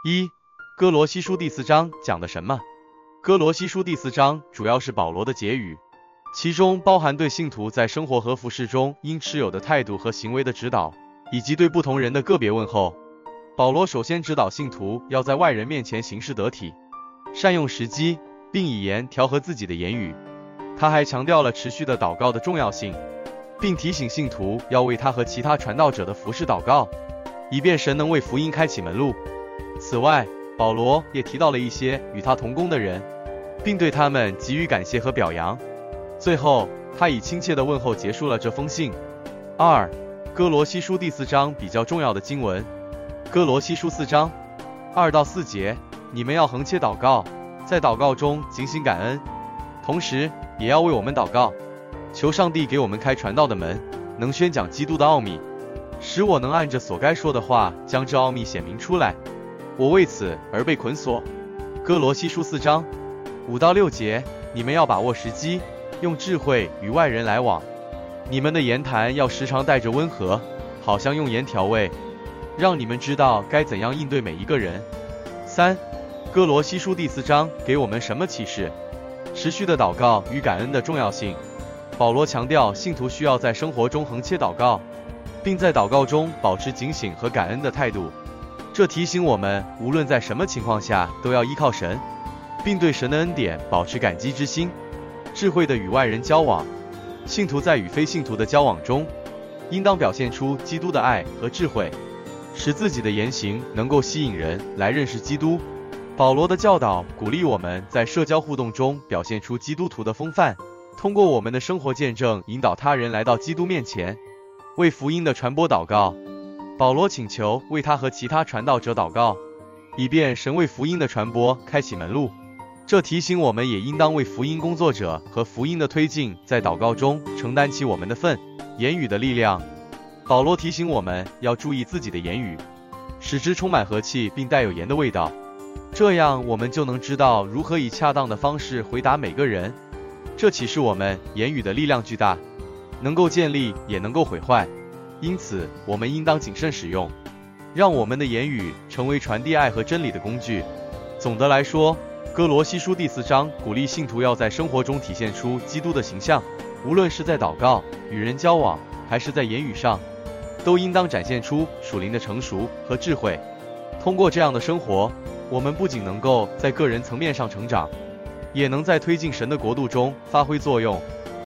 一、哥罗西书第4章讲的什么？哥罗西书第4章主要是保罗的结语，其中包含对信徒在生活和服事中应持有的态度和行为的指导，以及对不同人的个别问候。保罗首先指导信徒要在外人面前行事得体，善用时机，并以言调和自己的言语。他还强调了持续的祷告的重要性，并提醒信徒要为他和其他传道者的服事祷告，以便神能为福音开启门路。此外，保罗也提到了一些与他同工的人，并对他们给予感谢和表扬。最后，他以亲切的问候结束了这封信。二、哥罗西书第4章比较重要的经文。哥罗西书4章2到4节，你们要恒切祷告，在祷告中警醒感恩，同时也要为我们祷告，求上帝给我们开传道的门，能宣讲基督的奥秘，使我能按着所该说的话将这奥秘显明出来。我为此而被捆锁。哥罗西书4章5到6节，你们要把握时机，用智慧与外人来往，你们的言谈要时常带着温和，好像用盐调味，让你们知道该怎样应对每一个人。三、哥罗西书第4章给我们什么启示？持续的祷告与感恩的重要性。保罗强调信徒需要在生活中恒切祷告，并在祷告中保持警醒和感恩的态度。这提醒我们，无论在什么情况下，都要依靠神，并对神的恩典保持感激之心。智慧的与外人交往。信徒在与非信徒的交往中，应当表现出基督的爱和智慧，使自己的言行能够吸引人来认识基督。保罗的教导鼓励我们在社交互动中表现出基督徒的风范，通过我们的生活见证引导他人来到基督面前。为福音的传播祷告。保罗请求为他和其他传道者祷告，以便神为福音的传播开启门路。这提醒我们也应当为福音工作者和福音的推进在祷告中承担起我们的份。言语的力量。保罗提醒我们要注意自己的言语，使之充满和气并带有盐的味道，这样我们就能知道如何以恰当的方式回答每个人。这启示我们言语的力量巨大，能够建立也能够毁坏，因此我们应当谨慎使用，让我们的言语成为传递爱和真理的工具。总的来说，哥罗西书第4章鼓励信徒要在生活中体现出基督的形象，无论是在祷告、与人交往，还是在言语上，都应当展现出属灵的成熟和智慧。通过这样的生活，我们不仅能够在个人层面上成长，也能在推进神的国度中发挥作用。